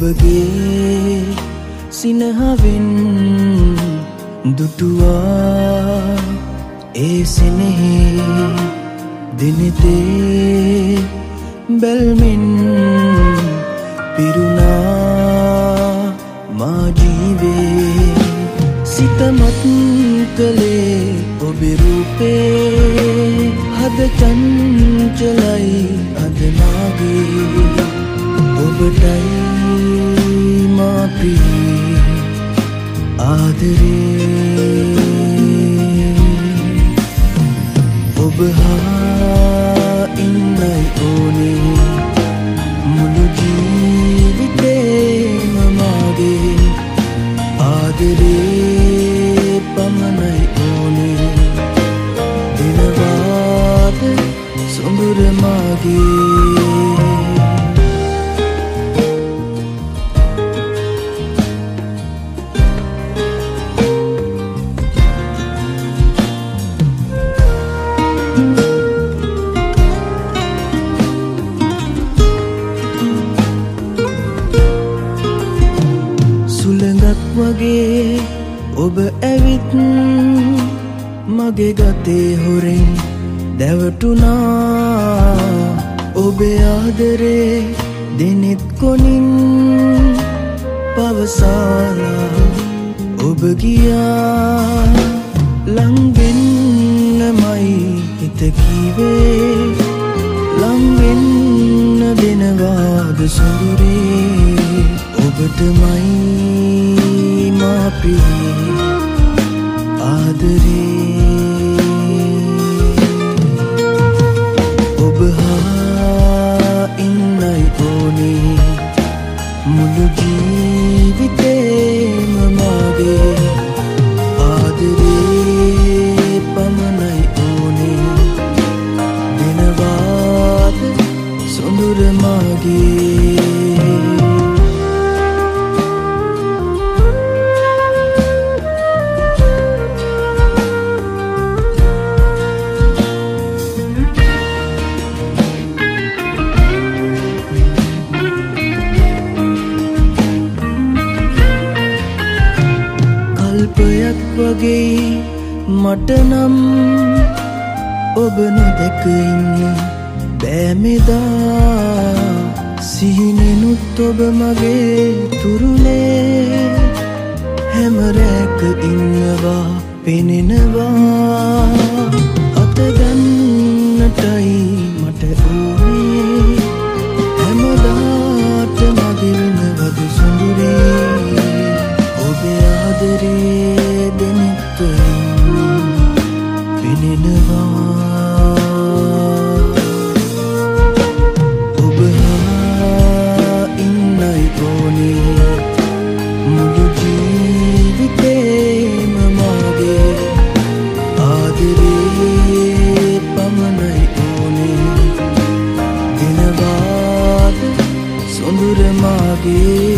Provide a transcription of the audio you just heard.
ඔබගේ සිනහවෙන් දුටුවා ඒ සෙනෙහි දිනෙතේ බැල්මෙන් පිරුණා මා ජීවේ සිතමත් කළේ ඔබේ රූපේ හද චංචලයි අද මාගේ ඔබටයි මා ප්‍රිය ආදරේ ඔබ හා ඉන්නයි ඕනේ මුළු ජීවිතේම මාගේ ආදරේ පමණයි ඕනේ දිනවාද සොඳුර මාගේ වගේ ඔබ ඇවිත් මගේ ගතේ හොරෙන් දැවටුනා ඔබේ ආදරේ දෙනෙත් කොනින් පවසාලා ඔබ ගියා ළඟෙන්නමයි හිත කීවේ ළඟෙන්න දෙනවාද සොඳුරේ ඔබටමයි මා ප්‍රිය ආදරේ ඔබ හා ඉන්නයි ඕනේ මුළු ජීවිතේම මාගේ ආදරේ පමණයි ඕනේ දිනවාද සොඳුර මාගේ කල්පයක් වගේ මට නම් ඔබ නොදැක ඉන්න බෑ මෙදා සිහිනෙනුත් ඔබ මගේ තුරුනේ හැම රැක ඉන්නවා පෙනෙනවා අතගන්නටයි මට ඕනේ හැමදාට මගේ වෙනවද සොඳුරේ ඔබේ ආදරේ දෙනෙත්වයින් පෙනෙනවා ඔබ හා ඉන්නයි ඕනේ මුළු ජීවිතේම මාගේ ආදරේ පමණයි ඕනේ දිනවාද සොඳුර මාගේ